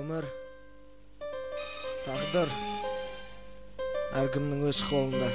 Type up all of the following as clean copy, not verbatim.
Өмір, тағдыр әркімнің өз қолында.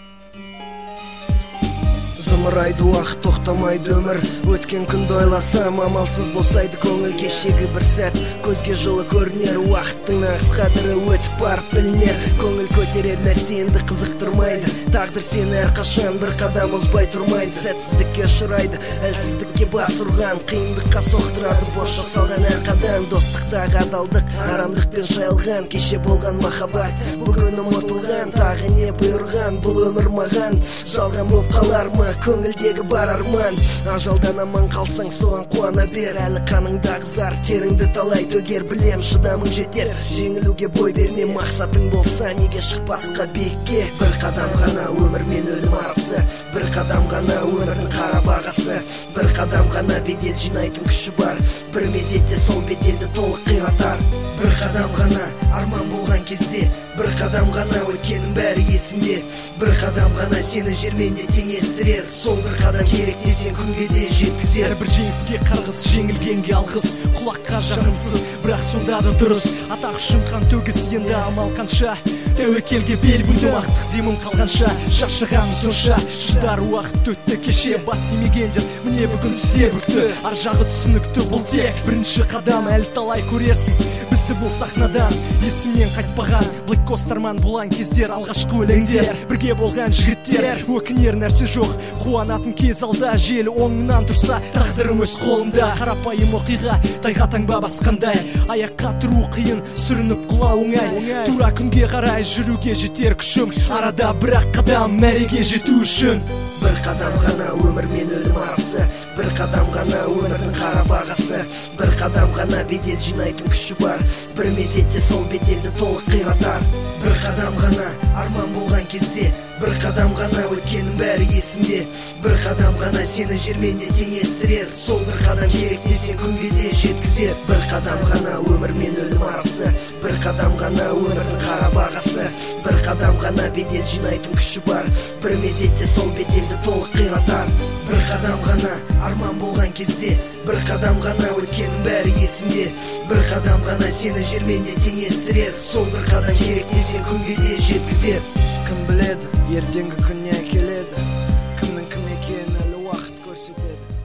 Зымырайды уақыт, тоқтамайды өмір. Өткен күнді ойласам, амалсыз босайды көңіл. Кешегі бір сәт көзге жылы көрінер, уақыттың нағыз қадірі өтіп барып білінер. Көңіл көтерер нәрсе енді қызықтырмайды, тағдыр сені әрқашан бір қадам озбай тұрмайды. Сәтсіздікке ұшырайды, әлсіздікке бас ұрған, қиындыққа соқтырады бос жасалған әр қадам. Достықтағы адалдық арамдықпен жайылған, кеше болған махаббат бүгін ұмытылған. Тағы не бұйырған бұл өмір маған, жалған боп қалар ма көңілдегі бар арман. Ажалдан аман қалсаң соған қуана бер, әлі қаныңда ағызар, теріңді талай төгер. Білем шыдамың жетер, жеңілуге бой берме. Мақсатың болса неге шықпасқа биікке. Бір қадам ғана өмір мен өлім арасы, бір қадам ғана өмірдің қара бағасы, бір қадам ғана бедел жинайтын күші бар, бір мезетте сол беделді толық қиратар. Бір қадам ғана арман болған кезде, бір қадам ғана өткенің бәрі есімде, бір қадам ғана сені жермен де теңестірер, сол бір қадам керек десең күнге де жеткізер. Бір жеңіске қарғыс, жеңілгенге алғыс, құлаққа жақынсыз, бірақ сонда да дұрыс. Атақ үшін қан төгіс, енді амал қанша, тәуекелге бел буды, уақыттық демім қалғанша. Шаршаған сонша, шыдар уақыт өтті кеше, бас имегендер міне бүгін түсе бүкті. Ар жағы түсінікті, бұл тек бірінші қадам, әлі талай көрерсің бізді бұл сахнадан, есімнен қайтпаған Блэк Костарман болған кездер, алғашқы өлеңдер, бірге болған жігіттер. Өкінер нәрсе жоқ, қуанатын кез алда, желі оңынан тұрса тағдырым өз қолымда. Қарапайым оқиға, тайға таңба басқандай, аяққа тұру қиын, сүрініп құлау оңай. Тура күнге қарай жүруге жетер күшім, арада бірақ қадам мәреге жету үшін. Бір қадам ғана өмір мен өлім арасы, бір қадам ғана өмірдің қара бағасы, бір қадам ғана бедел жинайтын күші бар, бір мезетте сол беделді толық қиратар. Бір қадам ғана арман болған кезде, бір қадам ғана өткенің бәрі есімде, бір қадам ғана сені жермен де теңестірер, сол бір қадам керек десең күнге де жеткізер. Бір қадам ғана өмір мен өлім арасы, бір қадам ғана өмірдің қара бағасы, бір қадам ғана бедел жинайтын күші бар, бір мезетте сол беделді толық қиратар. Бір қадам ғана арман болған кезде, бір қадам ғана өткенің бәрі есімде, бір қадам ғана сені жермен де теңестірер, сол бір қадам керек десең күнге де жеткізер. Кім біледі, ертеңгі күн не келеді, кімнің кім екенін әлі уақыт көрсетеді.